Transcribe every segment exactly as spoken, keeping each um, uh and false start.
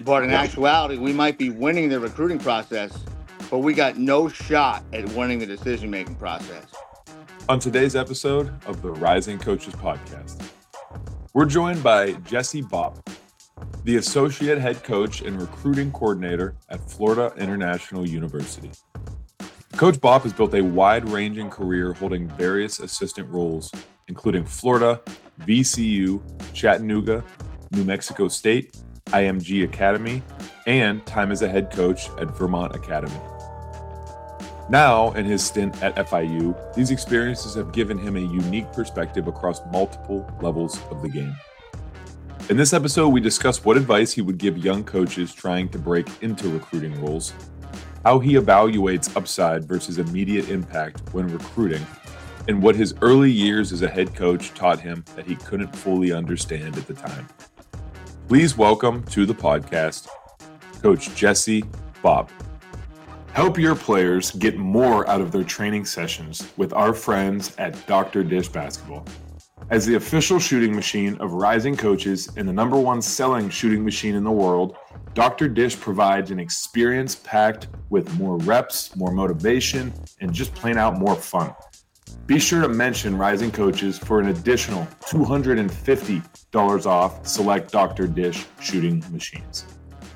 But in actuality, we might be winning the recruiting process, but we got no shot at winning the decision-making process. On today's episode of the Rising Coaches Podcast, we're joined by Jesse Bopp, the Associate Head Coach and Recruiting Coordinator at Florida International University. Coach Bopp has built a wide-ranging career holding various assistant roles, including Florida, V C U, Chattanooga, New Mexico State, I M G Academy, and time as a head coach at Vermont Academy. Now, in his stint at F I U, these experiences have given him a unique perspective across multiple levels of the game. In this episode, we discuss what advice he would give young coaches trying to break into recruiting roles, how he evaluates upside versus immediate impact when recruiting, and what his early years as a head coach taught him that he couldn't fully understand at the time. Please welcome to the podcast, Coach Jesse Bopp. Help your players get more out of their training sessions with our friends at Doctor Dish Basketball. As the official shooting machine of Rising Coaches and the number one selling shooting machine in the world, Doctor Dish provides an experience packed with more reps, more motivation, and just plain out more fun. Be sure to mention Rising Coaches for an additional two hundred fifty dollars off select Doctor Dish shooting machines.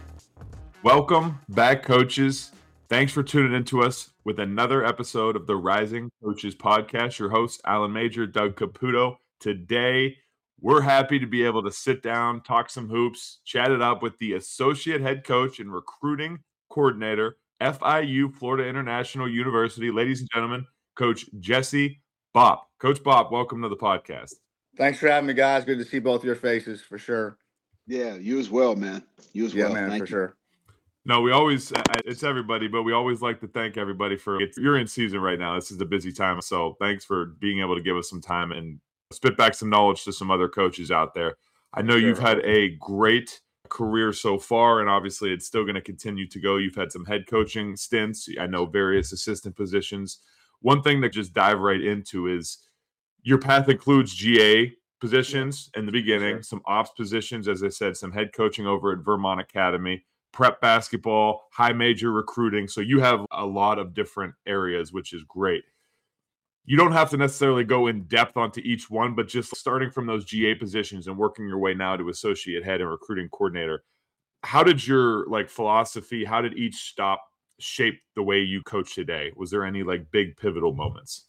Welcome back, coaches. Thanks for tuning in to us with another episode of the Rising Coaches Podcast. Your host, Alan Major, Doug Caputo. Today, we're happy to be able to sit down, talk some hoops, chat it up with the Associate Head Coach and Recruiting Coordinator, F I U, Florida International University. Ladies and gentlemen, Coach Jesse Bopp. Coach Bopp, welcome to the podcast. Thanks for having me, guys. Good to see both your faces, for sure. Yeah, you as well, man. You as yeah, well. man, Thank for you. sure. No, we always, it's everybody, but we always like to thank everybody for, it's, you're in season right now. This is a busy time. So thanks for being able to give us some time and spit back some knowledge to some other coaches out there. I know Sure. You've had a great career so far, and obviously it's still going to continue to go. You've had some head coaching stints. I know various assistant positions. One thing to just dive right into is your path includes G A positions in the beginning, Sure. some ops positions, as I said, some head coaching over at Vermont Academy, prep basketball, high major recruiting. So you have a lot of different areas, which is great. You don't have to necessarily go in depth onto each one, but just starting from those G A positions and working your way now to associate head and recruiting coordinator. How did your like philosophy, how did each stop shape the way you coach today? Was there any like big pivotal moments?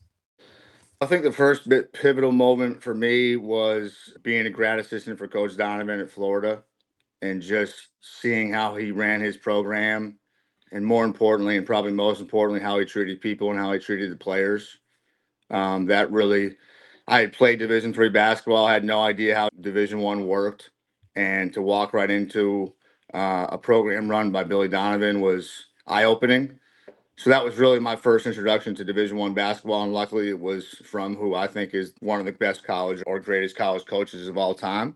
I think the first bit pivotal moment for me was being a grad assistant for Coach Donovan at Florida and just seeing how he ran his program, and more importantly, and probably most importantly, how he treated people and how he treated the players. Um, that really, I had played Division three basketball. I had no idea how Division one worked, and to walk right into uh, a program run by Billy Donovan was eye-opening. So that was really my first introduction to Division one basketball, and luckily it was from who I think is one of the best college or greatest college coaches of all time.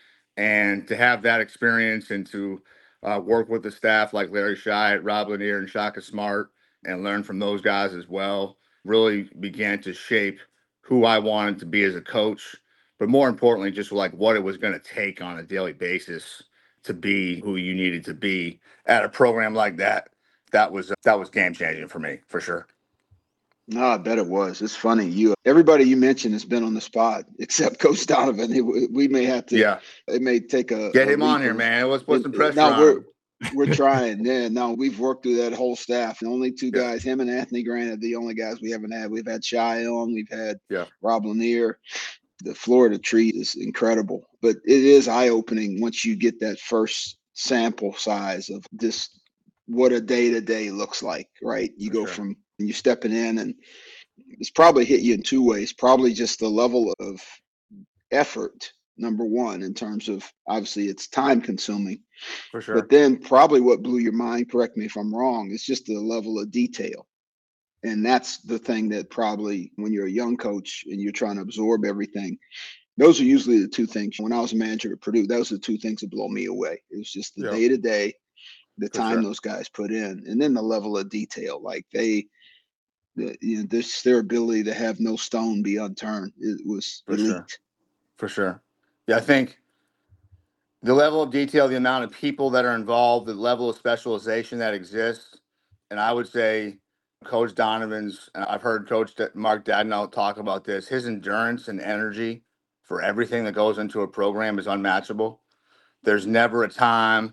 And to have that experience and to uh, work with the staff like Larry Shyatt, Rob Lanier, and Shaka Smart, and learn from those guys as well, really began to shape who I wanted to be as a coach, but more importantly, just like what it was going to take on a daily basis to be who you needed to be at a program like that. That was that was game changing for me, for sure. No, I bet it was. It's funny. You, everybody you mentioned has been on the spot except Coach Donovan. It, we may have to. Yeah, it may take a get a him on leap here, of- man. Let's put some it- pressure no, on we're him. we're trying. Yeah, no, we've worked through that whole staff. The only two Yeah. guys, him and Anthony Grant, are the only guys we haven't had. We've had Shy on. We've had Yeah. Rob Lanier. The Florida treat is incredible, but it is eye opening once you get that first sample size of this. What a day to day looks like, right? You For go sure. from you stepping in, and it's probably hit you in two ways. Probably just the level of effort, number one, in terms of obviously it's time consuming, For sure. but then probably what blew your mind, correct me if I'm wrong, is just the level of detail. And that's the thing that probably when you're a young coach and you're trying to absorb everything, those are usually the two things. When I was a manager at Purdue, those are the two things that blow me away. It was just the Yeah. day to day, the For time sure. those guys put in, and then the level of detail. Like they, the, you know, this their ability to have no stone be unturned. It was For elite. sure. For sure. Yeah, I think The level of detail, the amount of people that are involved, the level of specialization that exists. And I would say Coach Donovan's, and I've heard Coach D- Mark Dadnall talk about this, his endurance and energy for everything that goes into a program is unmatchable. There's never a time,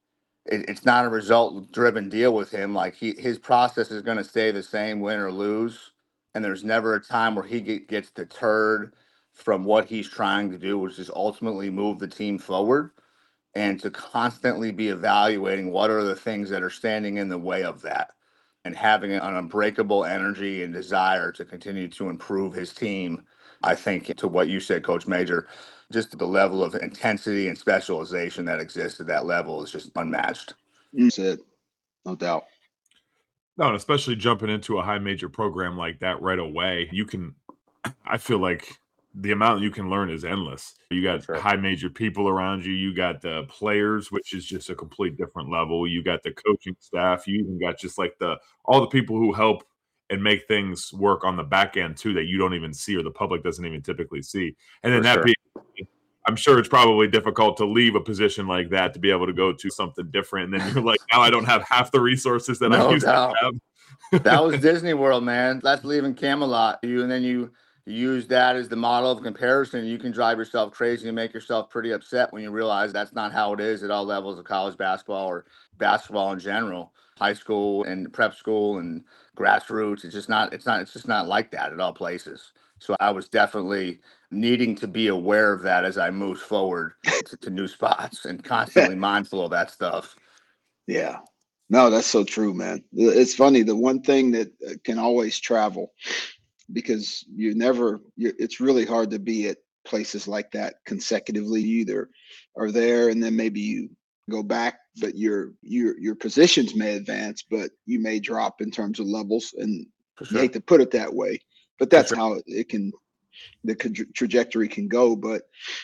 it, it's not a result driven deal with him. Like he, his process is going to stay the same, win or lose. And there's never a time where he get, gets deterred from what he's trying to do, which is ultimately move the team forward and to constantly be evaluating what are the things that are standing in the way of that and having an unbreakable energy and desire to continue to improve his team. I think to what you said, Coach Major, just the level of intensity and specialization that exists at that level is just unmatched. You said, no doubt. No, and especially jumping into a high major program like that right away, you can, I feel like the amount you can learn is endless. You got Sure. high major people around you. You got the players, which is just a complete different level. You got the coaching staff. You even got just like the all the people who help and make things work on the back end too that you don't even see or the public doesn't even typically see. And then For that sure. being, I'm sure it's probably difficult to leave a position like that to be able to go to something different. And then you're like, now I don't have half the resources that I No used doubt. to have. That was Disney World, man. That's leaving Camelot. You and then you use that as the model of comparison. You can drive yourself crazy and make yourself pretty upset when you realize that's not how it is at all levels of college basketball or basketball in general, high school and prep school and grassroots. It's just not. It's not. It's just not like that at all places. So I was definitely needing to be aware of that as I moved forward to, to new spots and constantly mindful of that stuff. Yeah. No, that's so true, man. It's funny. The one thing that uh, can always travel because you never, you, it's really hard to be at places like that consecutively. You either are there and then maybe you go back, but your your your positions may advance, but you may drop in terms of levels. And For you sure. hate to put it that way, but For that's sure. how it can, the tra- trajectory can go. But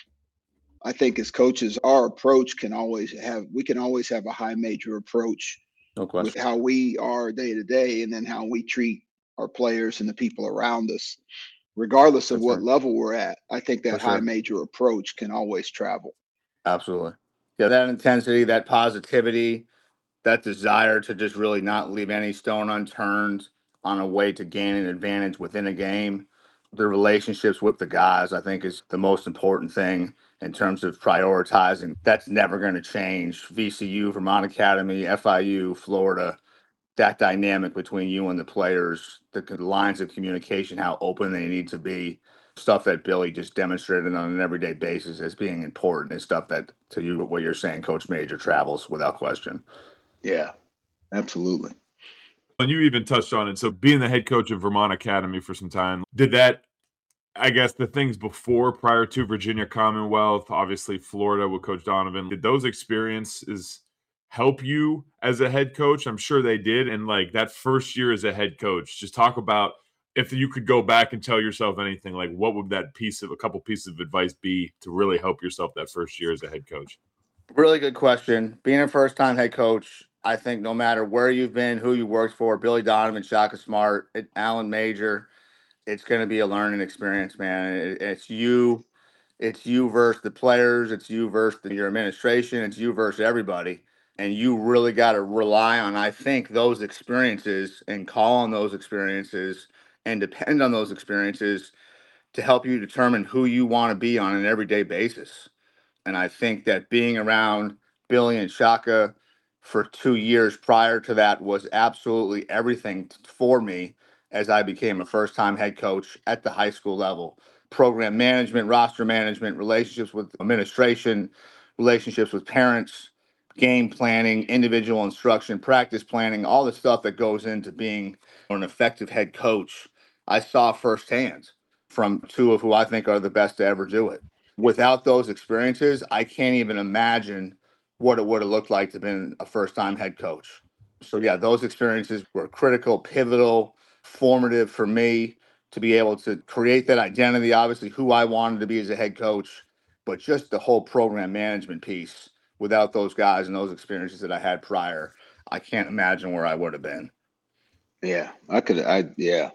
I think as coaches, our approach can always have, we can always have a high major approach No with question. how we are day to day and then how we treat our players and the people around us, regardless For of what sure. level we're at. I think For that high sure. major approach can always travel. Absolutely. Yeah, that intensity, that positivity, that desire to just really not leave any stone unturned on a way to gain an advantage within a game. The relationships with the guys, I think, is the most important thing in terms of prioritizing. That's never going to change. V C U, Vermont Academy, F I U, Florida, that dynamic between you and the players, the c- lines of communication, how open they need to be, stuff that Billy just demonstrated on an everyday basis as being important is stuff that, to you, what you're saying, Coach Major, travels without question. Yeah, absolutely. And you even touched on it. So being the head coach of Vermont Academy for some time, did that, I guess, the things before, prior to Virginia Commonwealth, obviously Florida with Coach Donovan, did those experiences help you as a head coach? I'm sure they did. And like that first year as a head coach, just talk about if you could go back and tell yourself anything, like what would that piece of a couple pieces of advice be to really help yourself that first year as a head coach? Really good question. Being a first time head coach, I think no matter where you've been, who you worked for, Billy Donovan, Shaka Smart, Alan Major, it's going to be a learning experience, man. It, it's you, it's you versus the players, it's you versus the, your administration, it's you versus everybody. And you really got to rely on, I think, those experiences and call on those experiences and depend on those experiences to help you determine who you want to be on an everyday basis. And I think that being around Billy and Shaka for two years prior to that was absolutely everything t- for me as I became a first time head coach at the high school level. Program management, roster management, relationships with administration, relationships with parents, game planning, individual instruction, practice planning, all the stuff that goes into being an effective head coach. I saw firsthand from two of who I think are the best to ever do it. Without those experiences, I can't even imagine what it would have looked like to have been a first time head coach. So, yeah, those experiences were critical, pivotal, formative for me to be able to create that identity, obviously, who I wanted to be as a head coach, but just the whole program management piece. Without those guys and those experiences that I had prior, I can't imagine where I would have been. Yeah, I could. I yeah,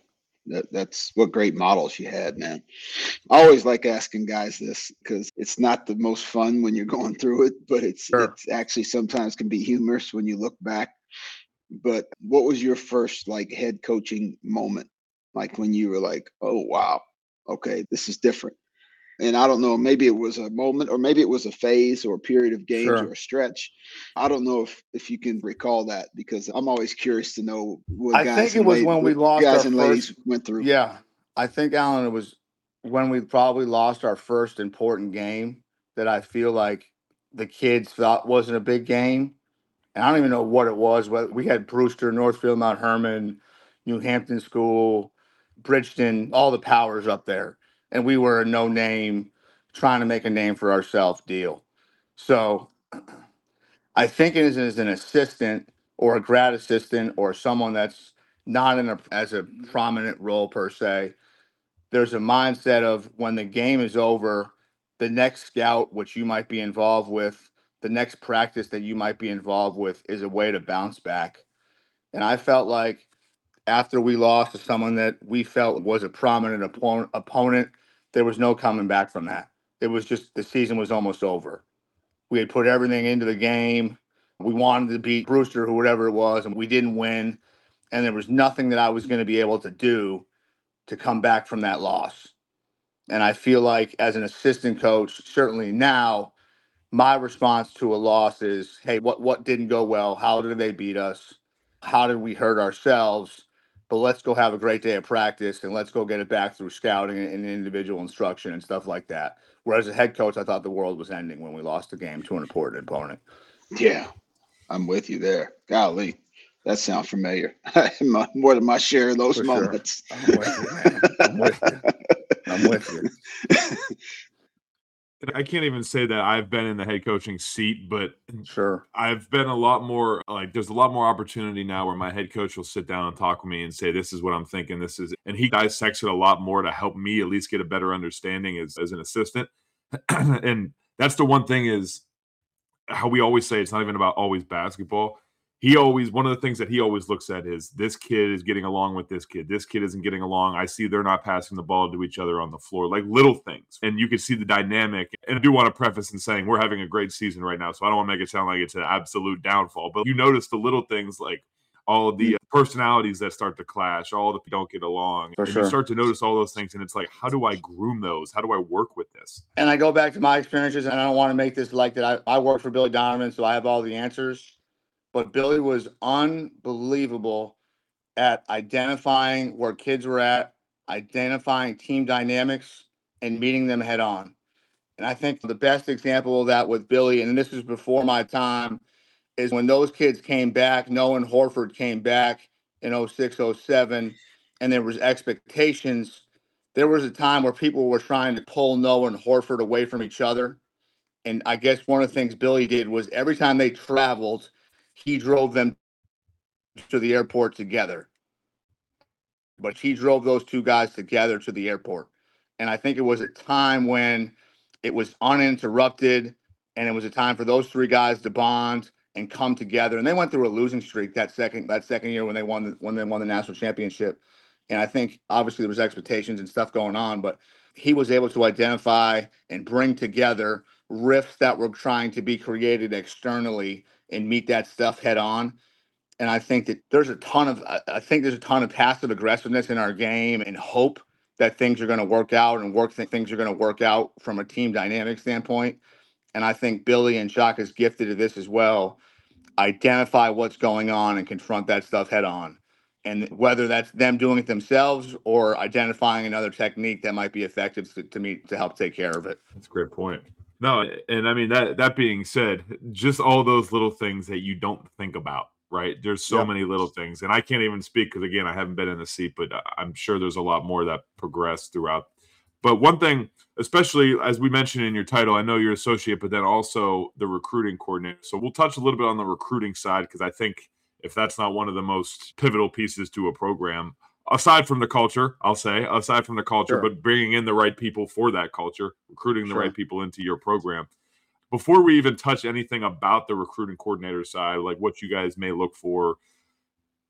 That, that's what great models you had, man. I always like asking guys this because it's not the most fun when you're going through it, but it's Sure. it's actually sometimes can be humorous when you look back. But what was your first like head coaching moment? Like when you were like, oh wow, okay, this is different. And I don't know, maybe it was a moment or maybe it was a phase or a period of games or Sure. a stretch. I don't know if if you can recall that because I'm always curious to know what I guys think it and was ladies when we what lost our guys and first. ladies went through. Yeah, I think, Alan, it was when we probably lost our first important game that I feel like the kids thought wasn't a big game. And I don't even know what it was. Whether we had Brewster, Northfield, Mount Herman, New Hampton School, Bridgeton, all the powers up there. And we were a no name, trying to make a name for ourselves deal. So I think it is as an assistant or a grad assistant or someone that's not in a as a prominent role per se. There's a mindset of when the game is over, the next scout, which you might be involved with, the next practice that you might be involved with is a way to bounce back. And I felt like after we lost to someone that we felt was a prominent opponent, opponent, there was no coming back from that. It was just the season was almost over. We had put everything into the game. We wanted to beat Brewster or whatever it was, and we didn't win. And there was nothing that I was going to be able to do to come back from that loss. And I feel like as an assistant coach, certainly now, my response to a loss is, hey, what what didn't go well? How did they beat us? How did we hurt ourselves? But let's go have a great day of practice and let's go get it back through scouting and individual instruction and stuff like that. Whereas a head coach, I thought the world was ending when we lost the game to an important opponent. Yeah, I'm with you there. Golly, that sounds familiar. More than my share of those For sure. moments. I'm with you, man. I'm with you. I'm with you. I can't even say that I've been in the head coaching seat, but Sure. I've been a lot more like there's a lot more opportunity now where my head coach will sit down and talk with me and say, this is what I'm thinking. This is, and he dissects it a lot more to help me at least get a better understanding as, as an assistant. And that's the one thing is how we always say it's not even about always basketball. He always, one of the things that he always looks at is this kid is getting along with this kid. This kid isn't getting along. I see they're not passing the ball to each other on the floor, like little things. And you can see the dynamic. And I do want to preface in saying we're having a great season right now. So I don't want to make it sound like it's an absolute downfall, but you notice the little things like all of the personalities that start to clash, all the don't get along. For and sure. You start to notice all those things. And it's like, how do I groom those? How do I work with this? And I go back to my experiences, and I don't want to make this like that. I, I work for Billy Donovan, so I have all the answers. But Billy was unbelievable at identifying where kids were at, identifying team dynamics, and meeting them head on. And I think the best example of that with Billy, and this was before my time, is when those kids came back. Noah and Horford came back in oh six, oh seven, and there was expectations. There was a time where people were trying to pull Noah and Horford away from each other. And I guess one of the things Billy did was every time they traveled, he drove them to the airport together. But he drove those two guys together to the airport. And I think it was a time when it was uninterrupted, and it was a time for those three guys to bond and come together. And they went through a losing streak that second that second year when they won the, when they won the national championship. And I think obviously there was expectations and stuff going on, but he was able to identify and bring together rifts that were trying to be created externally and meet that stuff head on. And I think that there's a ton of, I think there's a ton of passive aggressiveness in our game and hope that things are going to work out and work th- things are going to work out from a team dynamic standpoint. And I think Billy and Chuck is gifted to this as well. Identify what's going on and confront that stuff head on. And whether that's them doing it themselves or identifying another technique that might be effective to, to meet to help take care of it. That's a great point. No, and I mean that that being said, just all those little things that you don't think about, right? There's so Yep. many little things, and I can't even speak because again, I haven't been in the seat, but I'm sure there's a lot more that progress throughout. But one thing, especially as we mentioned in your title, I know you're associate, but then also the recruiting coordinator. So we'll touch a little bit on the recruiting side because I think if that's not one of the most pivotal pieces to a program, aside from the culture, I'll say, aside from the culture, Sure. but bringing in the right people for that culture, recruiting the Sure. right people into your program. Before we even touch anything about the recruiting coordinator side, like what you guys may look for,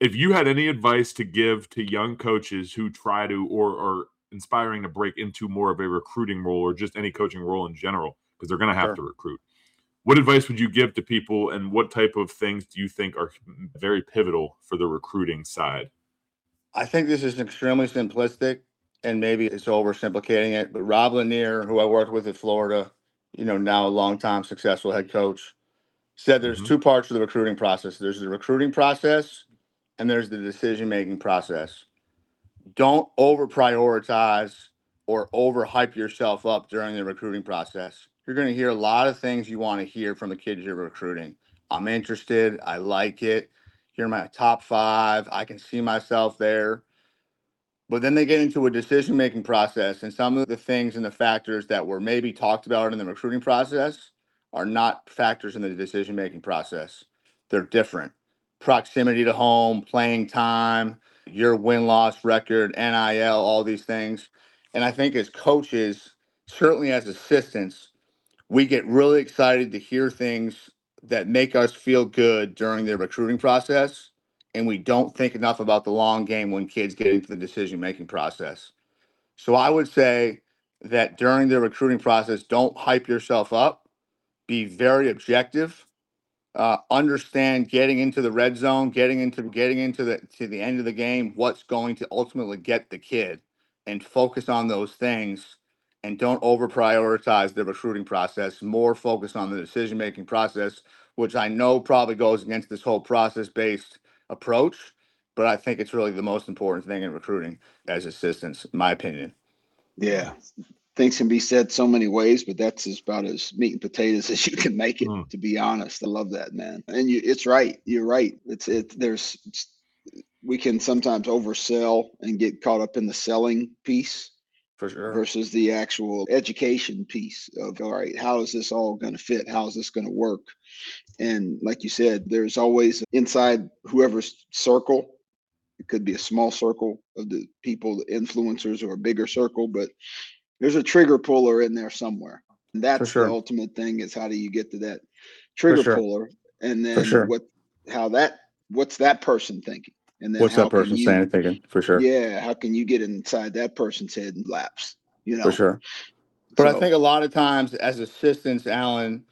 if you had any advice to give to young coaches who try to or are inspiring to break into more of a recruiting role or just any coaching role in general, because they're going to have Sure. to recruit, what advice would you give to people, and what type of things do you think are very pivotal for the recruiting side? I think this is extremely simplistic, and maybe it's oversimplificating it, but Rob Lanier, who I worked with at Florida, you know, now a longtime successful head coach, said there's Mhm. two parts to the recruiting process. There's the recruiting process and there's the decision-making process. Don't over prioritize or overhype yourself up during the recruiting process. You're going to hear a lot of things you want to hear from the kids you're recruiting. I'm interested. I like it. You're my top five. I can see myself there. But then they get into a decision making process, and some of the things and the factors that were maybe talked about in the recruiting process are not factors in the decision making process. They're different. Proximity to home, playing time, your win loss record, N I L, all these things. And I think as coaches, certainly as assistants, we get really excited to hear things that make us feel good during the recruiting process. And we don't think enough about the long game when kids get into the decision making process. So I would say that during the recruiting process, don't hype yourself up, be very objective, uh, understand getting into the red zone, getting into getting into the to the end of the game, what's going to ultimately get the kid, and focus on those things, and don't over prioritize the recruiting process. More focus on the decision making process, which I know probably goes against this whole process based approach, but I think it's really the most important thing in recruiting as assistants, in my opinion. Yeah. Things can be said so many ways, but that's as about as meat and potatoes as you can make it, Mm. to be honest. I love that, man. And you, it's right. You're right. It's, it, there's, we can sometimes oversell and get caught up in the selling piece For sure. versus the actual education piece of, all right, how is this all going to fit? How is this going to work? And like you said, there's always inside whoever's circle. It could be a small circle of the people, the influencers, or a bigger circle, but there's a trigger puller in there somewhere. And For that's the sure. ultimate thing, is how do you get to that For trigger sure. puller? And For then sure. what, how that, what's that person thinking? And then What's how that can person you, saying, thinking? For sure. yeah, how can you get inside that person's head and lapse, you For know? sure. But I So, think a lot of times as assistants, Alan,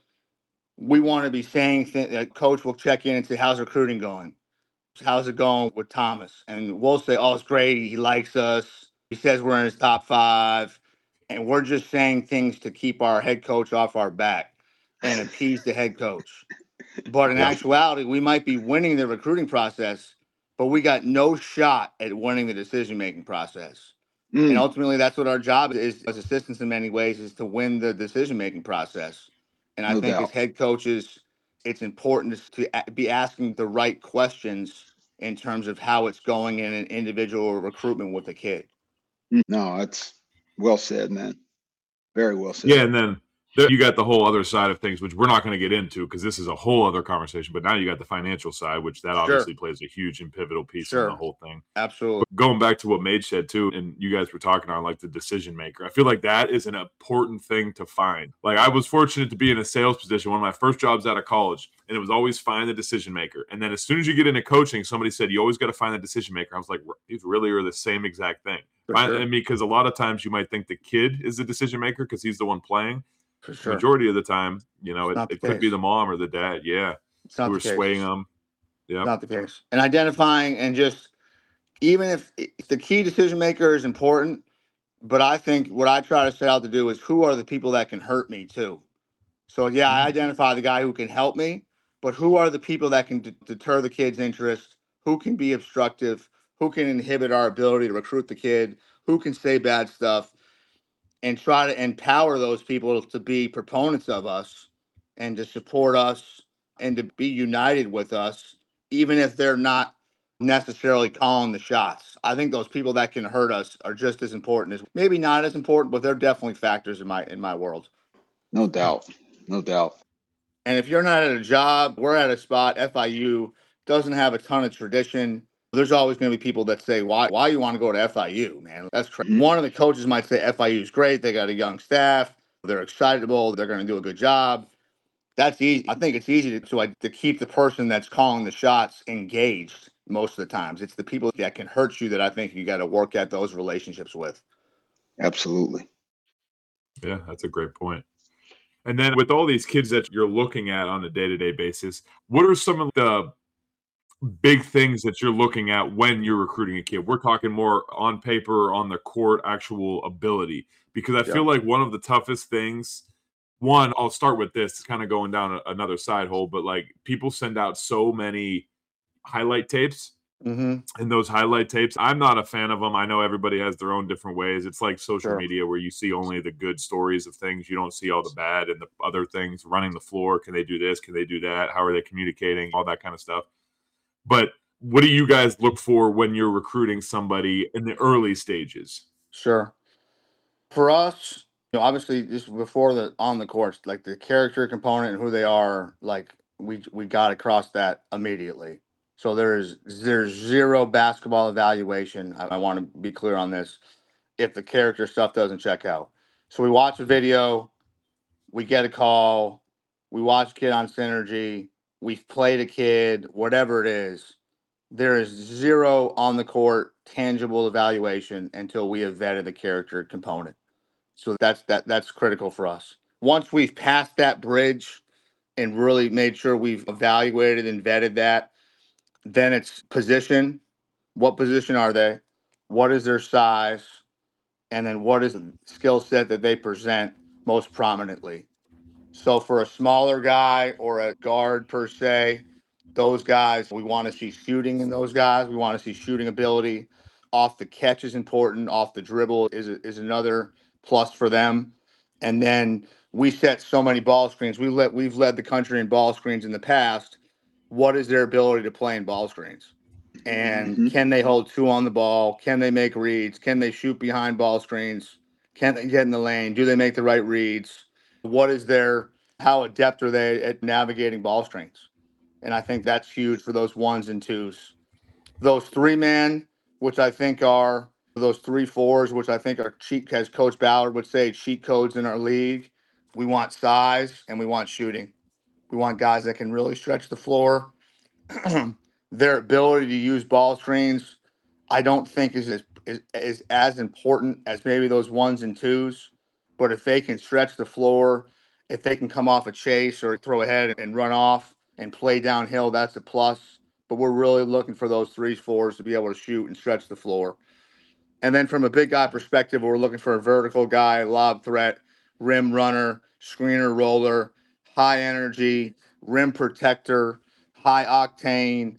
we want to be saying things. That coach will check in and say, "How's recruiting going? How's it going with Thomas?" And we'll say, "Oh, it's great. He likes us. He says we're in his top five." And we're just saying things to keep our head coach off our back and appease the head coach. But in Yeah. actuality, we might be winning the recruiting process, but we got no shot at winning the decision making process. And mm, ultimately, that's what our job is as assistants in many ways, is to win the decision making process. And I no think as doubt. head coaches, it's important to a- be asking the right questions in terms of how it's going in an individual recruitment with a kid. Mm, no, that's well said, man. Very well Yeah, said. and then there, you got the whole other side of things, which we're not going to get into because this is a whole other conversation. But now you got the financial side, which that Sure, obviously plays a huge and pivotal piece in the sure, whole thing. absolutely. But going back to what Mage said too, and you guys were talking on like the decision maker, I feel like that is an important thing to find. Like I was fortunate to be in a sales position, one of my first jobs out of college, and it was always find the decision maker. And then as soon as you get into coaching, somebody said you always got to find the decision maker. I was like, these really are the same exact thing. For Find, sure, I mean, because a lot of times you might think the kid is the decision maker because he's the one playing. for sure. Majority of the time, you know, It's it, not the it could be case. the mom or the dad. Yeah. It's Who not are the case. swaying It's them. Yeah. not the case. And identifying and just, even if if the key decision maker is important, but I think what I try to set out to do is who are the people that can hurt me too. So yeah, I Mm. identify the guy who can help me, but who are the people that can d- deter the kid's interest? Who can be obstructive? Who can inhibit our ability to recruit the kid? Who can say bad stuff? And try to empower those people to be proponents of us and to support us and to be united with us, even if they're not necessarily calling the shots. I think those people that can hurt us are just as important as, maybe not as important, but they're definitely factors in my in my world. No doubt. No doubt. And if you're not at a job, we're at a spot. F I U doesn't have a ton of tradition. There's always going to be people that say, why why you want to go to F I U, man? That's crazy. Mhm. One of the coaches might say F I U is great. They got a young staff. They're excitable. They're going to do a good job. That's easy. I think it's easy to, to, like, to keep the person that's calling the shots engaged most of the times. It's the people that can hurt you that I think you got to work at those relationships with. Absolutely. Yeah, that's a great point. And then with all these kids that you're looking at on a day-to-day basis, what are some of the big things that you're looking at when you're recruiting a kid? We're talking more on paper, on the court, actual ability. Because I feel Yeah. like one of the toughest things, one, I'll start with this, it's kind of going down a, another side hole, but like people send out so many highlight tapes. Mm-hmm. And those highlight tapes, I'm not a fan of them. I know everybody has their own different ways. It's like social Sure. media where you see only the good stories of things. You don't see all the bad and the other things. Running the floor, can they do this? Can they do that? How are they communicating? All that kind of stuff. But what do you guys look for when you're recruiting somebody in the early stages? Sure. For us, you know, obviously just before the on the course, like the character component and who they are, like we we got across that immediately. So there's there's zero basketball evaluation. I, I want to be clear on this. If the character stuff doesn't check out, so we watch a video, we get a call, we watch a kid on Synergy, we've played a kid, whatever it is. There is zero on the court tangible evaluation until we have vetted the character component. So that's that that's critical for us. Once we've passed that bridge and really made sure we've evaluated and vetted that, then it's position. What position are they? What is their size? And then what is the skill set that they present most prominently? So for a smaller guy or a guard per se, those guys, we want to see shooting in those guys. We want to see shooting ability. Off the catch is important. Off the dribble is is another plus for them. And then we set so many ball screens. We let we've led the country in ball screens in the past. What is their ability to play in ball screens? And Mhm. can they hold two on the ball? Can they make reads? Can they shoot behind ball screens? Can they get in the lane? Do they make the right reads? What is their, how adept are they at navigating ball screens? And I think that's huge for those ones and twos. Those three man, which I think are those three fours, which I think are cheat, as Coach Ballard would say, cheat codes in our league. We want size and we want shooting. We want guys that can really stretch the floor. Their ability to use ball screens, I don't think is as, is, is as important as maybe those ones and twos. But if they can stretch the floor, if they can come off a chase or throw ahead and run off and play downhill, that's a plus. But we're really looking for those threes, fours to be able to shoot and stretch the floor. And then from a big guy perspective, we're looking for a vertical guy, lob threat, rim runner, screener, roller, high energy, rim protector, high octane,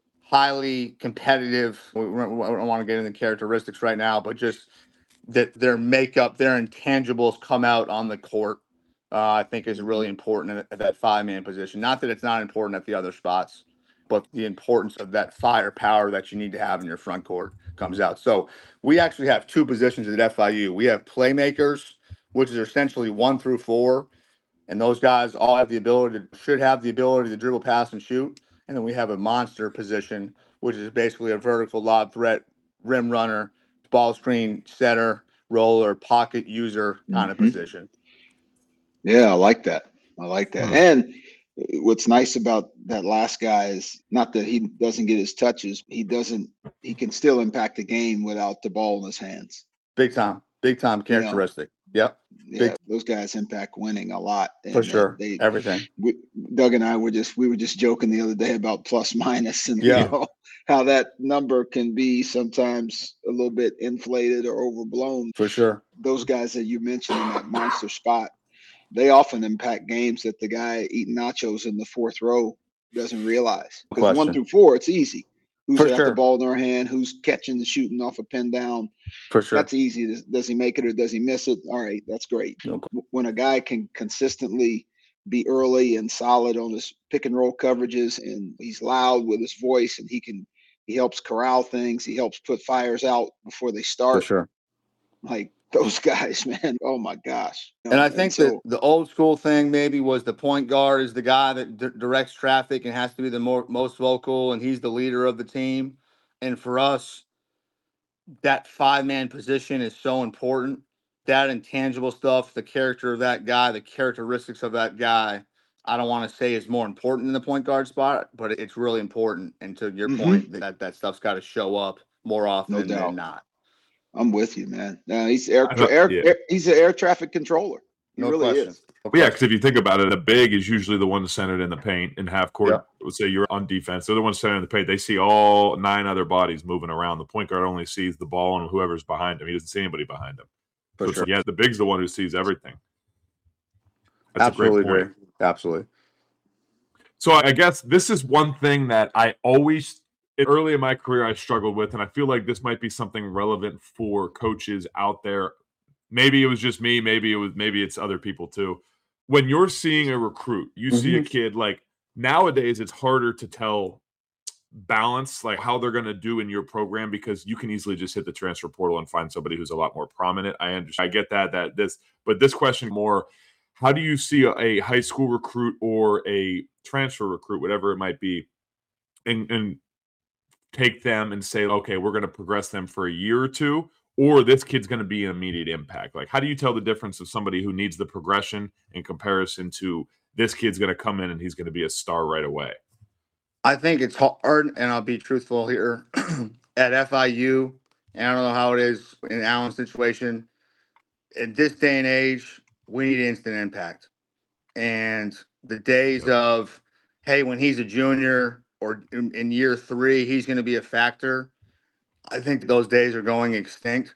highly competitive. We, we, I don't want to get into characteristics right now, but just that their makeup, their intangibles come out on the court, uh, I think is really important at, at that five man position. Not that it's not important at the other spots, but the importance of that firepower that you need to have in your front court comes out. So we actually have two positions at F I U. We have playmakers, which is essentially one through four. And those guys all have the ability to, should have the ability to dribble, pass, and shoot. And then we have a monster position, which is basically a vertical lob threat, rim runner, ball screen setter, roller, pocket user kind of Mhm. position. Yeah, I like that. I like that. Hmm. And what's nice about that last guy is not that he doesn't get his touches, he doesn't, he can still impact the game without the ball in his hands. Big time, big time You know, characteristic. Yep, yeah, Big- those guys impact winning a lot. And for uh, sure. they, Everything. we, Doug and I were just we were just joking the other day about plus minus and Yeah. you know how that number can be sometimes a little bit inflated or overblown. For sure. Those guys that you mentioned in that monster spot, they often impact games that the guy eating nachos in the fourth row doesn't realize. Because one Question. through four, it's easy. Who's For got sure. the ball in their hand? Who's catching and shooting off a pin down? For sure. That's easy. Does he make it or does he miss it? All right, that's great. No. When a guy can consistently be early and solid on his pick and roll coverages, and he's loud with his voice, and he can he helps corral things. He helps put fires out before they For start. sure. Like those guys, man. Oh my gosh. You know, And I think so, that the old school thing maybe was the point guard is the guy that d- directs traffic and has to be the more most vocal, and he's the leader of the team. And for us, that five man position is so important. That intangible stuff, the character of that guy, the characteristics of that guy I don't want to say is more important than the point guard spot, but it's really important. And to your Mhm. point, that that stuff's got to show up more often No than doubt. not. I'm with you, man. No, he's air, I thought- air, yeah. air he's an air traffic controller. He No really question. is. No Well, yeah, question. because if you think about it, a big is usually the one centered in the paint in half court. Yeah. Let's say you're on defense. The other one centered in the paint. They see all nine other bodies moving around. The point guard only sees the ball and whoever's behind him. He doesn't see anybody behind him. For So it's sure. like, yeah, the big's the one who sees everything. That's Absolutely a great point. agree. Absolutely. So I guess this is one thing that I always, early in my career, I struggled with, and I feel like this might be something relevant for coaches out there. Maybe it was just me. Maybe it was. Maybe it's other people too. When you're seeing a recruit, you see a Mhm. kid, like nowadays, it's harder to tell balance, like how they're going to do in your program, because you can easily just hit the transfer portal and find somebody who's a lot more prominent. I understand. I get that. That this, but this question more. How do you see a, a high school recruit or a transfer recruit, whatever it might be, and, and take them and say, okay, we're going to progress them for a year or two, or this kid's going to be an immediate impact? Like, how do you tell the difference of somebody who needs the progression in comparison to this kid's going to come in and he's going to be a star right away? I think it's hard, and I'll be truthful here. At F I U, and I don't know how it is in Allen's situation, in this day and age, we need instant impact. And the days Yep. of, hey, when he's a junior or in, in year three, he's going to be a factor, I think those days are going extinct.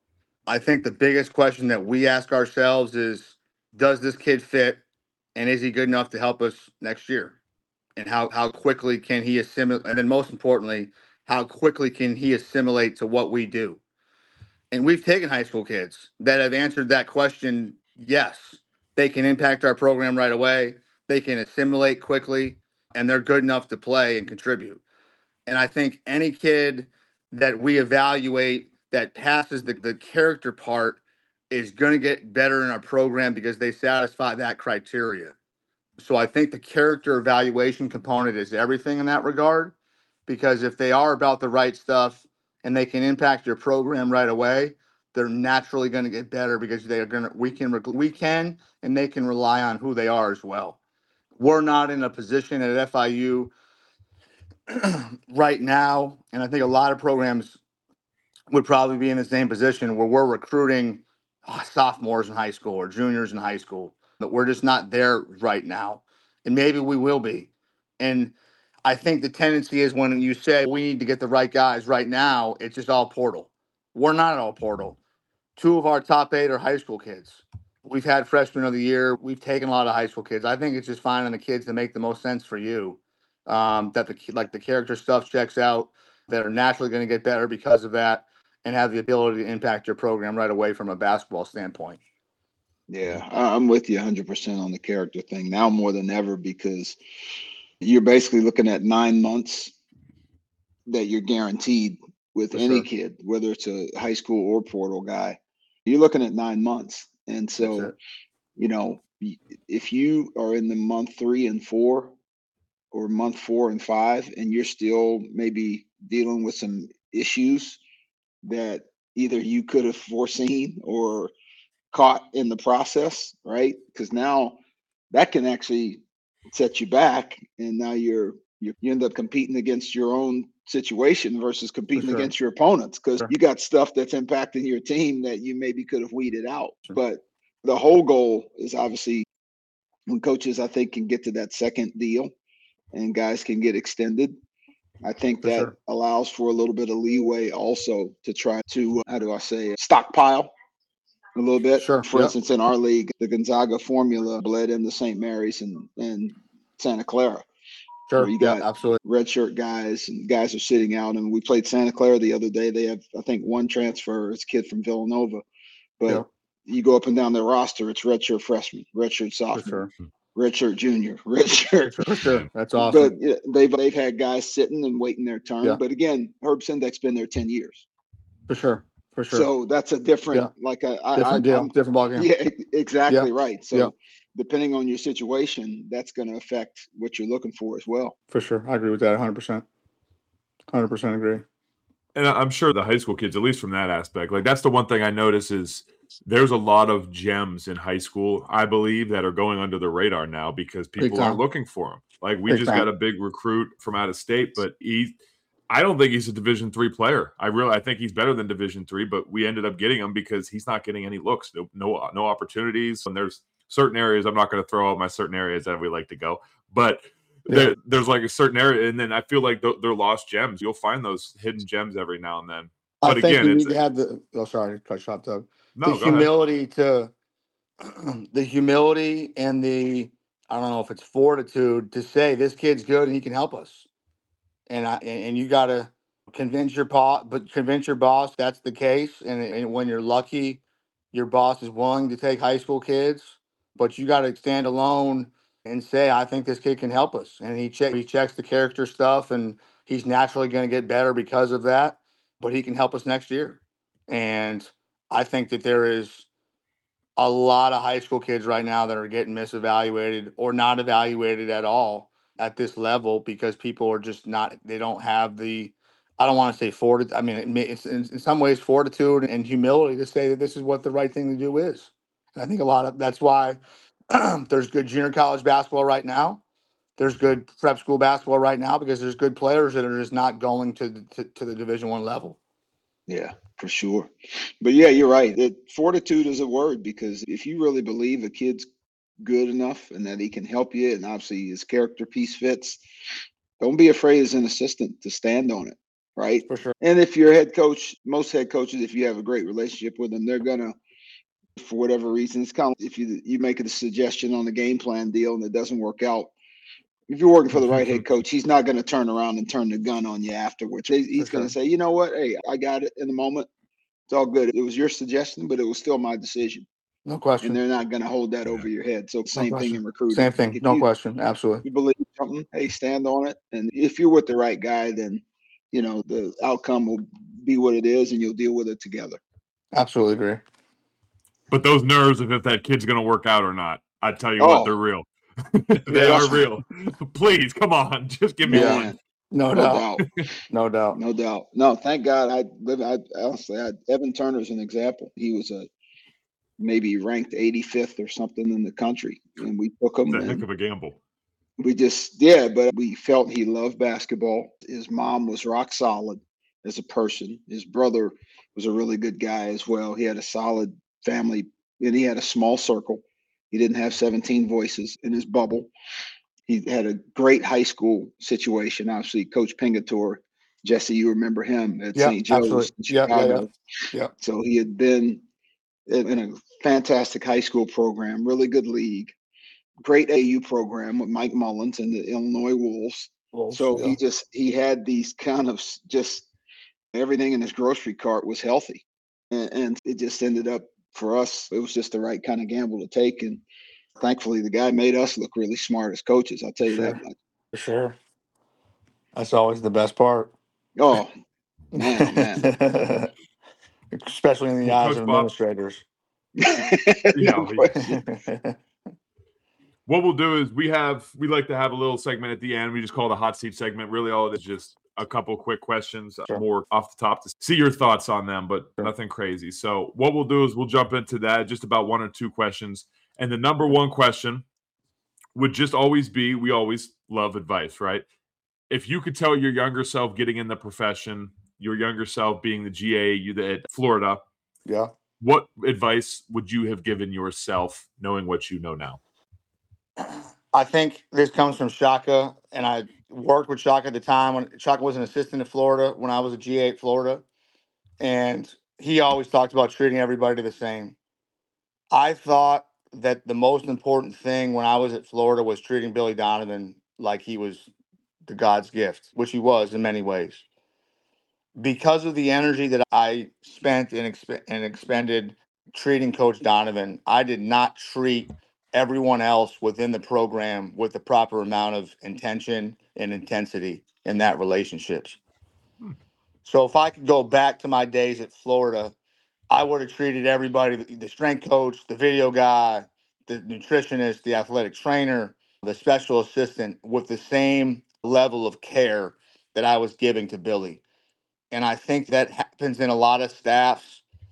I think the biggest question that we ask ourselves is, does this kid fit, and is he good enough to help us next year? And how, how quickly can he assimilate? And then most importantly, how quickly can he assimilate to what we do? And we've taken high school kids that have answered that question. Yes, they can impact our program right away. They can assimilate quickly, and they're good enough to play and contribute. And I think any kid that we evaluate that passes the, the character part is going to get better in our program because they satisfy that criteria. So I think the character evaluation component is everything in that regard, because if they are about the right stuff and they can impact your program right away, they're naturally going to get better because they are going to, we can, we can, and they can rely on who they are as well. We're not in a position at F I U right now, and I think a lot of programs would probably be in the same position where we're recruiting uh, sophomores in high school or juniors in high school, but we're just not there right now. And maybe we will be. And I think the tendency is when you say we need to get the right guys right now, it's just all portal. We're not all portal. Two of our top eight are high school kids. We've had freshman of the year. We've taken a lot of high school kids. I think it's just finding the kids that make the most sense for you. Um, that the like the character stuff checks out, that are naturally going to get better because of that, and have the ability to impact your program right away from a basketball standpoint. Yeah, I- I'm with you one hundred percent on the character thing now more than ever, because you're basically looking at nine months that you're guaranteed with For any sure. kid, whether it's a high school or portal guy. You're looking at nine months. And That's so, it. you know, y- if you are in the month three and four or month four and five, and you're still maybe dealing with some issues that either you could have foreseen or caught in the process, right? Because now that can actually set you back, and now you're you, you end up competing against your own situation versus competing sure. against your opponents, because Sure. you got stuff that's impacting your team that you maybe could have weeded out. Sure. But the whole goal is obviously when coaches, I think, can get to that second deal and guys can get extended. I think For that sure. allows for a little bit of leeway also to try to, how do I say, it, stockpile a little bit. Sure. For Yep. instance, in our league, the Gonzaga formula bled into Saint Mary's and, and Santa Clara, Sure. where you Yeah, got absolutely. redshirt guys and guys are sitting out. And we played Santa Clara the other day. They have, I think, one transfer. It's a kid from Villanova. But Yeah. you go up and down their roster, it's redshirt freshman, redshirt For sophomore, sure. redshirt junior, redshirt. For sure. Man. That's But awesome. yeah, they've they've had guys sitting and waiting their turn. Yeah. But again, Herb Sendek's been there ten years. For sure. For sure. So that's a different, Yeah. like a, I, Different I, deal. I'm, Different ballgame. yeah, e- exactly Yeah. right. So Yeah. depending on your situation, that's going to affect what you're looking for as well. For sure. I agree with that one hundred percent. one hundred percent agree. And I- I'm sure the high school kids, at least from that aspect, like that's the one thing I notice is there's a lot of gems in high school, I believe, that are going under the radar now because people aren't looking for them. Like we Big just time. got a big recruit from out of state, but he, I don't think he's a Division three player. I really, I think he's better than Division three, but we ended up getting him because he's not getting any looks, no, no, no opportunities. And there's certain areas, I'm not going to throw out my certain areas that we like to go, but Yeah. there, there's like a certain area, and then I feel like th- they're lost gems. You'll find those hidden gems every now and then. I But think again, you it's need to have the. Oh, sorry, cut shop, Doug. no, the go ahead. humility to, the humility and the, I don't know if it's fortitude to say this kid's good and he can help us. And I and, and you got to convince your boss, but convince your boss that's the case. And, and when you're lucky, your boss is willing to take high school kids, but you got to stand alone and say, I think this kid can help us. And he check he checks the character stuff, and he's naturally going to get better because of that. But he can help us next year. And I think that there is a lot of high school kids right now that are getting misevaluated or not evaluated at all at this level because people are just not, they don't have the, I don't want to say fortitude. I mean, it may- it's in, in some ways fortitude and humility to say that this is what the right thing to do is. And I think a lot of that's why there's good junior college basketball right now. There's good prep school basketball right now because there's good players that are just not going to the, to, to the Division One level. Yeah, for sure. But yeah, you're right. It, fortitude is a word because if you really believe a kid's good enough and that he can help you, and obviously his character piece fits, don't be afraid as an assistant to stand on it, right? For sure. And if your head coach, most head coaches, if you have a great relationship with them, they're gonna, for whatever reason, it's kind of if you you make a suggestion on the game plan deal and it doesn't work out. If you're working for the right head coach, he's not going to turn around and turn the gun on you afterwards. He's, he's going to say, you know what? Hey, I got it in the moment. It's all good. It was your suggestion, but it was still my decision. No question. And they're not going to hold that over your head. So same No thing question. in recruiting. Same thing. If No you, question. Absolutely. you believe something, hey, stand on it. And if you're with the right guy, then, you know, the outcome will be what it is and you'll deal with it together. Absolutely agree. But those nerves of if that kid's going to work out or not, I tell you Oh. what, they're real. They Yeah. are real. Please, come on. Just give me Man, one. No, no doubt. doubt. No doubt. No doubt. No, thank God. I live. I honestly, I, Evan Turner's an example. He was a maybe ranked eighty-fifth or something in the country, and we took him. It's a heck and of a gamble. we just, yeah, but we felt he loved basketball. His mom was rock solid as a person. His brother was a really good guy as well. He had a solid family, and he had a small circle. He didn't have seventeen voices in his bubble. He had a great high school situation. Obviously, Coach Pingatore, Jesse, you remember him at Yeah, Saint Joe's absolutely. in Yeah, yeah, Chicago. yeah. Yeah. So he had been in in a fantastic high school program, really good league, great A U program with Mike Mullins and the Illinois Wolves. Wolves, So yeah. he just he had these kind of s- just everything in his grocery cart was healthy, and, and it just ended up for us. It was just the right kind of gamble to take, and thankfully the guy made us look really smart as coaches. I'll tell you Sure. that much. For sure. That's always the best part. Oh man, oh man. Especially in the Well, eyes Coach of Bob- administrators. No Yeah, question. What we'll do is we have we like to have a little segment at the end. We just call it a hot seat segment. Really, all it is just a couple quick questions, Sure. more off the top to see your thoughts on them, but Sure. nothing crazy. So what we'll do is we'll jump into that, just about one or two questions. And the number one question would just always be, we always love advice, right? If you could tell your younger self getting in the profession, your younger self being the G A you at Florida, Yeah. what advice would you have given yourself knowing what you know now? I think this comes from Shaka, and I worked with Shaka at the time when Shaka was an assistant in Florida when I was a G A at Florida, and he always talked about treating everybody the same. I thought that the most important thing when I was at Florida was treating Billy Donovan like he was the God's gift, which he was in many ways. Because of the energy that I spent and, exp- and expended treating Coach Donovan, I did not treat everyone else within the program with the proper amount of intention and intensity in that relationships. Hmm. So if I could go back to my days at Florida, I would have treated everybody, the strength coach, the video guy, the nutritionist, the athletic trainer, the special assistant, with the same level of care that I was giving to Billy. And I think that happens in a lot of staffs.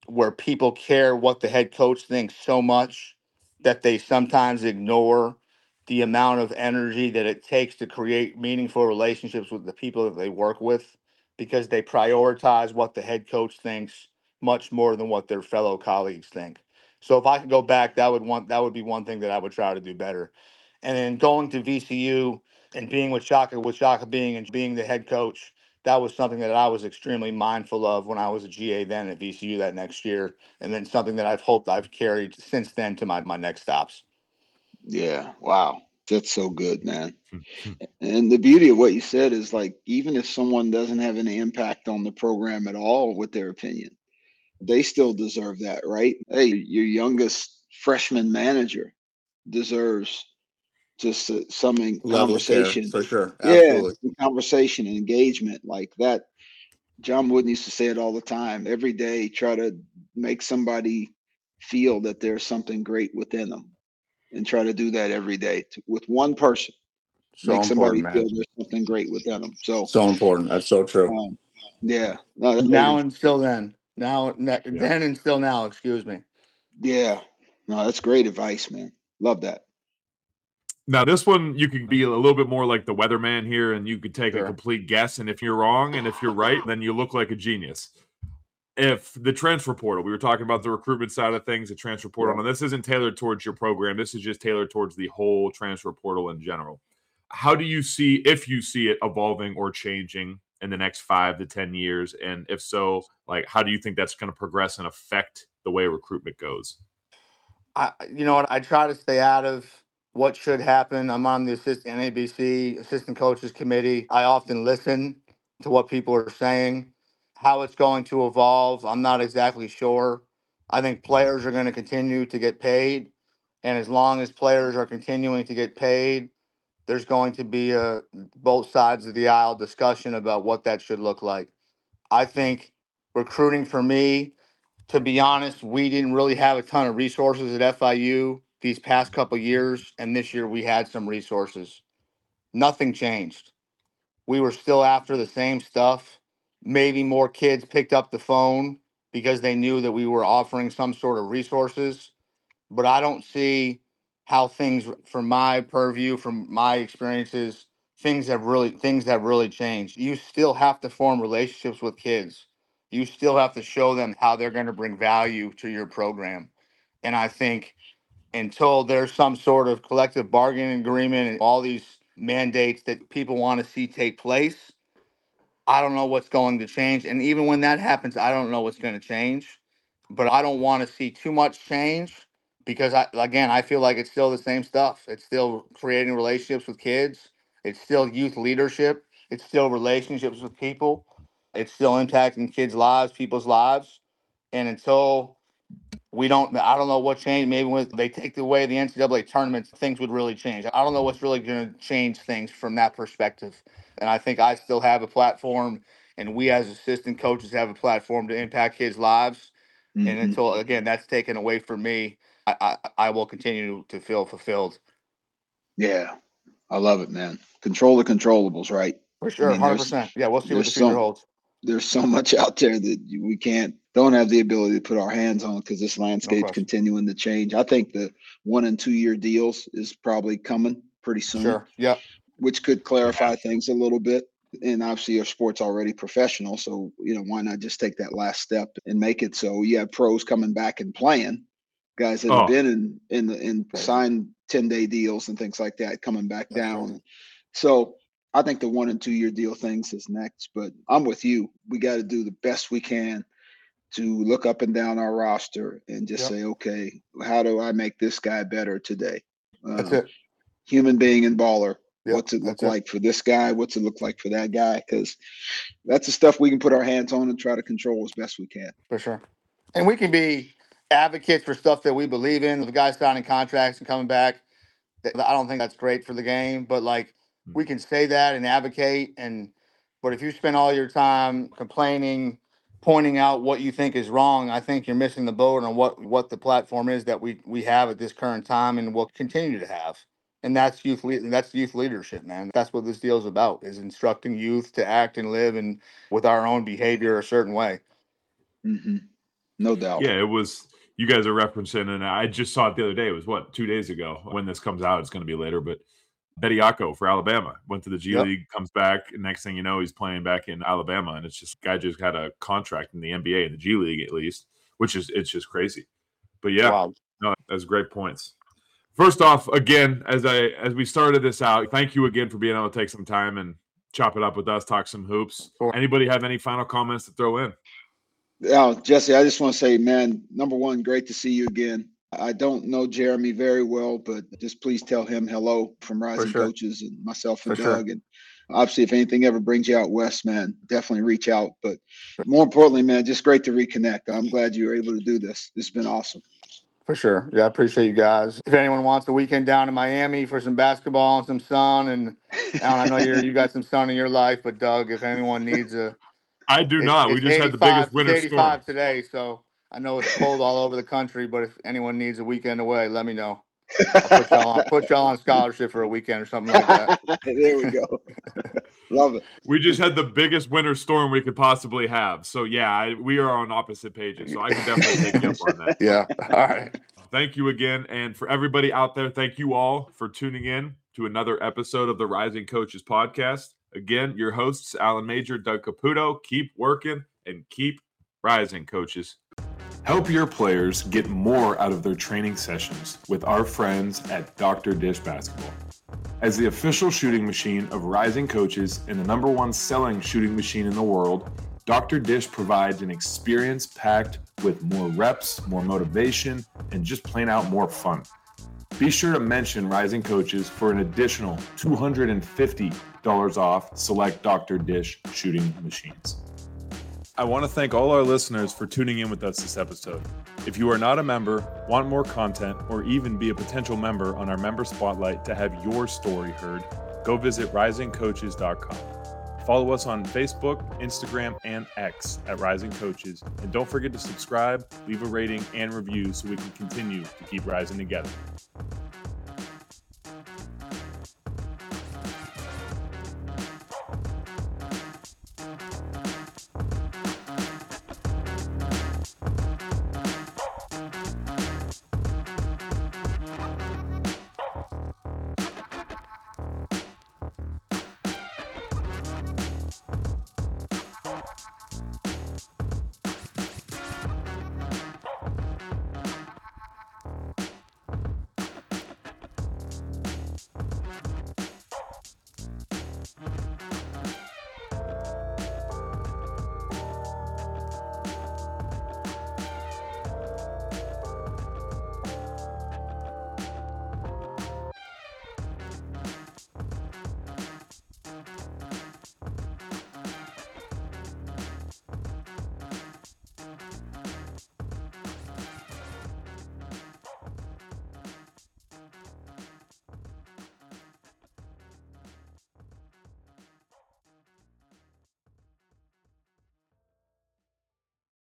where people care what the head coach thinks so much that they sometimes ignore the amount of energy that it takes to create meaningful relationships with the people that they work with, because they prioritize what the head coach thinks much more than what their fellow colleagues think. So if I could go back, that would want that would be one thing that I would try to do better. And then going to V C U and being with Shaka, with Shaka being and being the head coach, that was something that I was extremely mindful of when I was a G A then at V C U that next year, and then something that I've hoped I've carried since then to my, my next stops. Yeah. Wow. That's so good, man. And the beauty of what you said is, like, even if someone doesn't have any impact on the program at all with their opinion, they still deserve that, right? Hey, your youngest freshman manager deserves just uh, some in- Level of care, conversation. for sure. Yeah, Absolutely. some conversation and engagement like that. John Wooden used to say it all the time. Every day, try to make somebody feel that there's something great within them, and try to do that every day to, with one person. So Make important, somebody feel man. there's something great within them. So, So important. That's so true. um, yeah, no, that's great. Now and still then. Now, ne- Yeah. then and still now, excuse me. Yeah, no, that's great advice, man. Love that. Now, this one, you could be a little bit more like the weatherman here, and you could take a Sure. complete guess. And if you're wrong, and if you're right, then you look like a genius. If the transfer portal, we were talking about the recruitment side of things, the transfer portal, Yeah. and this isn't tailored towards your program. This is just tailored towards the whole transfer portal in general. How do you see, if you see it evolving or changing in the next five to ten years? And if so, like, how do you think that's going to progress and affect the way recruitment goes? I, you know what? I try to stay out of what should happen. I'm on the assistant N A B C assistant coaches committee. I often listen to what people are saying. How it's going to evolve, I'm not exactly sure. I think players are going to continue to get paid, and as long as players are continuing to get paid, there's going to be a both sides of the aisle discussion about what that should look like. I think recruiting for me, to be honest, we didn't really have a ton of resources at F I U these past couple years, and this year we had some resources. Nothing changed. We were still after the same stuff. Maybe more kids picked up the phone because they knew that we were offering some sort of resources, but I don't see how things, from my purview, from my experiences, things have really things have really changed. You still have to form relationships with kids. You still have to show them how they're going to bring value to your program. And I think until there's some sort of collective bargaining agreement and all these mandates that people want to see take place, I don't know what's going to change. And even when that happens, I don't know what's going to change. But I don't want to see too much change because I again I feel like it's still the same stuff. It's still creating relationships with kids. It's still youth leadership. It's still relationships with people. It's still impacting kids' lives, people's lives. And until we don't, I don't know what changed. Maybe when they take away the N C double A tournaments, things would really change. I don't know what's really going to change things from that perspective. And I think I still have a platform, and we as assistant coaches have a platform to impact kids' lives. And Mhm. until again that's taken away from me, I, I, I will continue to feel fulfilled. Yeah, I love it, man. Control the controllables, right? For I sure, mean, hundred there's percent. Yeah, we'll see what the there's future so holds. there's so much out there that you- we can't don't have the ability to put our hands on because this No landscape's question. continuing to change. I think the one and two year deals is probably coming pretty soon, Sure. Yep. which could clarify things a little bit. And obviously, your sport's already professional, so you know why not just take that last step and make it so you have pros coming back and playing, guys that have Oh, been in in the in Crazy. signed ten day deals and things like that coming back That's down. crazy. So I think the one and two year deal things is next, but I'm with you. We got to do the best we can to look up and down our roster and just Yep. say, okay, how do I make this guy better today? That's Uh, it. human being and baller. Yep. What's it look That's it. like for this guy? What's it look like for that guy? Because that's the stuff we can put our hands on and try to control as best we can. For sure. And we can be advocates for stuff that we believe in. The guys signing contracts and coming back, I don't think that's great for the game, but like we can say that and advocate. And but if you spend all your time complaining, pointing out what you think is wrong, I think you're missing the boat on what what the platform is that we we have at this current time and will continue to have. And that's youth le- that's youth leadership, man. That's what this deal is about: is instructing youth to act and live and with our own behavior a certain way. Mm-hmm. No doubt. Yeah, it was. You guys are referencing, and I just saw it the other day. It was what, two days ago. When this comes out, it's going to be later. But Bediako for Alabama went to the G Yep. League, comes back, and next thing you know, he's playing back in Alabama, and it's just guy just had a contract in the N B A and the G League at least, which is it's just crazy. But yeah, Wow. no, that's great points. First off, again, as I as we started this out, thank you again for being able to take some time and chop it up with us, talk some hoops. Sure. Anybody have any final comments to throw in? Yeah, Jesse, I just want to say, man, number one, great to see you again. I don't know Jeremy very well, but just please tell him hello from Rising sure. Coaches and myself and For sure. Doug. And obviously, if anything ever brings you out west, man, definitely reach out. But more importantly, man, just great to reconnect. I'm glad you were able to do this. It's been awesome. For sure. Yeah, I appreciate you guys. If anyone wants a weekend down in Miami for some basketball and some sun, and Alan, I know you're, you got some sun in your life, but Doug, if anyone needs a, I do it's, not. We it's just had the biggest winter it's eighty-five storm. today, so I know it's cold all over the country. But if anyone needs a weekend away, let me know. I'll put y'all on, put y'all on scholarship for a weekend or something like that. There we go. Love it. We just had the biggest winter storm we could possibly have. So yeah, I, we are on opposite pages. So I can definitely take you up on that. Yeah. All right. Thank you again. And for everybody out there, thank you all for tuning in to another episode of the Rising Coaches Podcast. Again, your hosts, Alan Major, Doug Caputo. Keep working and keep rising, coaches. Help your players get more out of their training sessions with our friends at Doctor Dish Basketball. As the official shooting machine of Rising Coaches and the number one selling shooting machine in the world, Doctor Dish provides an experience packed with more reps, more motivation, and just plain out more fun. Be sure to mention Rising Coaches for an additional two hundred fifty dollars off select Doctor Dish shooting machines. I want to thank all our listeners for tuning in with us this episode. If you are not a member, want more content, or even be a potential member on our member spotlight to have your story heard, go visit rising coaches dot com. Follow us on Facebook, Instagram, and X at Rising Coaches. And don't forget to subscribe, leave a rating, and review so we can continue to keep rising together.